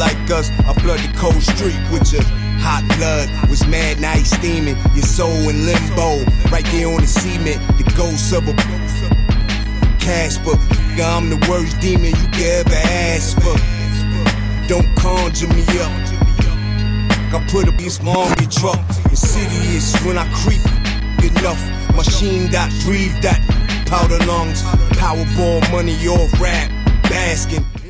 like us. I flood the cold street with your hot blood. Was mad, now he's steaming. Your soul in limbo, right there on the cement. The ghost of a Casper. I'm the worst demon you could ever ask for. Don't conjure me up. I put up this army truck. Insidious when I creep enough. Machine that, breathe that. Powder lungs, Powerball money, all rap, basking.